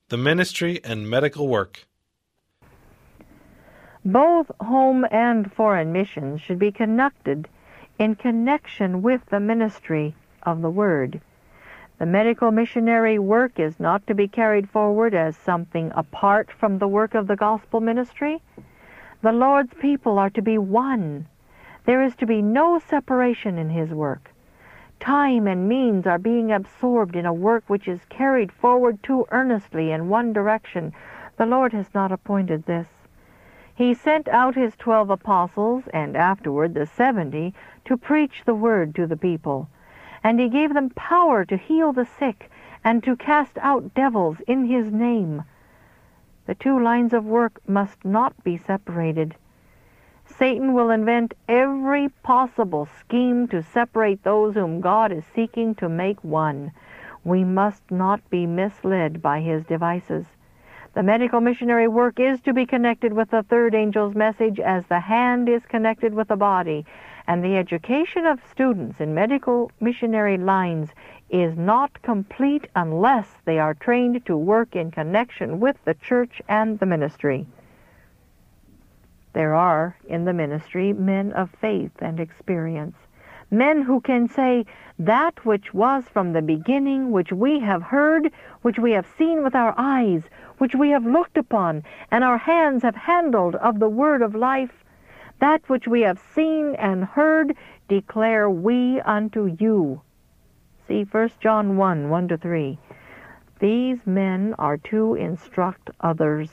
The ministry and medical work. Both home and foreign missions should be conducted in connection with the ministry of the Word. The medical missionary work is not to be carried forward as something apart from the work of the gospel ministry. The Lord's people are to be one. There is to be no separation in His work. Time and means are being absorbed in a work which is carried forward too earnestly in one direction. The Lord has not appointed this. He sent out His 12 apostles, and afterward the 70, to preach the word to the people. And He gave them power to heal the sick and to cast out devils in His name. The two lines of work must not be separated. Satan will invent every possible scheme to separate those whom God is seeking to make one. We must not be misled by his devices. The medical missionary work is to be connected with the third angel's message as the hand is connected with the body, and the education of students in medical missionary lines is not complete unless they are trained to work in connection with the church and the ministry. There are in the ministry men of faith and experience, men who can say, that which was from the beginning, which we have heard, which we have seen with our eyes, which we have looked upon, and our hands have handled of the word of life, that which we have seen and heard, declare we unto you. See 1 John 1, 1-3. These men are to instruct others.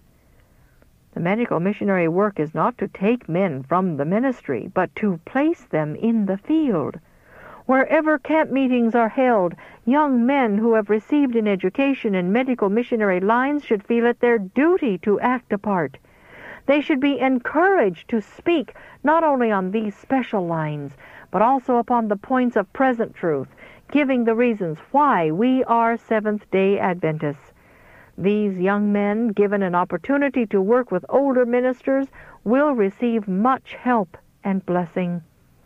The medical missionary work is not to take men from the ministry, but to place them in the field. Wherever camp meetings are held, young men who have received an education in medical missionary lines should feel it their duty to act a part. They should be encouraged to speak not only on these special lines, but also upon the points of present truth, giving the reasons why we are Seventh-day Adventists. These young men, given an opportunity to work with older ministers, will receive much help and blessing.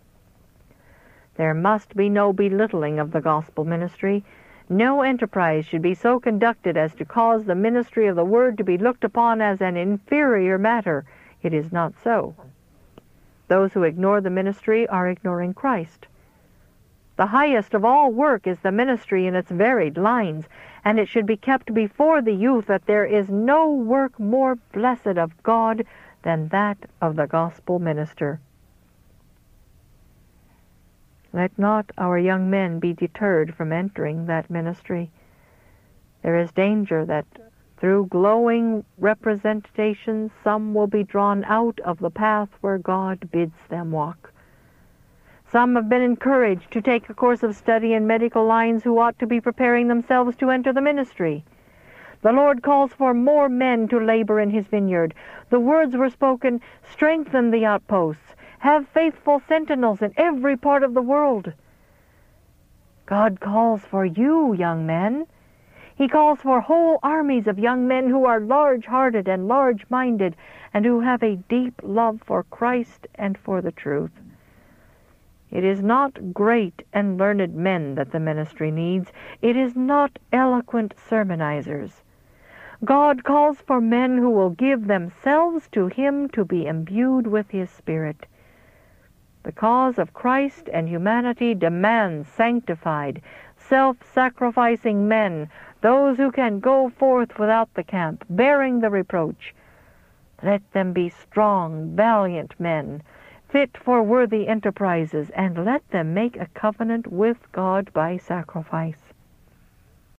There must be no belittling of the gospel ministry. No enterprise should be so conducted as to cause the ministry of the word to be looked upon as an inferior matter. It is not so. Those who ignore the ministry are ignoring Christ. The highest of all work is the ministry in its varied lines, and it should be kept before the youth that there is no work more blessed of God than that of the gospel minister. Let not our young men be deterred from entering that ministry. There is danger that through glowing representations some will be drawn out of the path where God bids them walk. Some have been encouraged to take a course of study in medical lines who ought to be preparing themselves to enter the ministry. The Lord calls for more men to labor in His vineyard. The words were spoken, strengthen the outposts, have faithful sentinels in every part of the world. God calls for you, young men. He calls for whole armies of young men who are large-hearted and large-minded, and who have a deep love for Christ and for the truth. It is not great and learned men that the ministry needs. It is not eloquent sermonizers. God calls for men who will give themselves to Him to be imbued with His Spirit. The cause of Christ and humanity demands sanctified, self-sacrificing men, those who can go forth without the camp, bearing the reproach. Let them be strong, valiant men, fit for worthy enterprises, and let them make a covenant with God by sacrifice.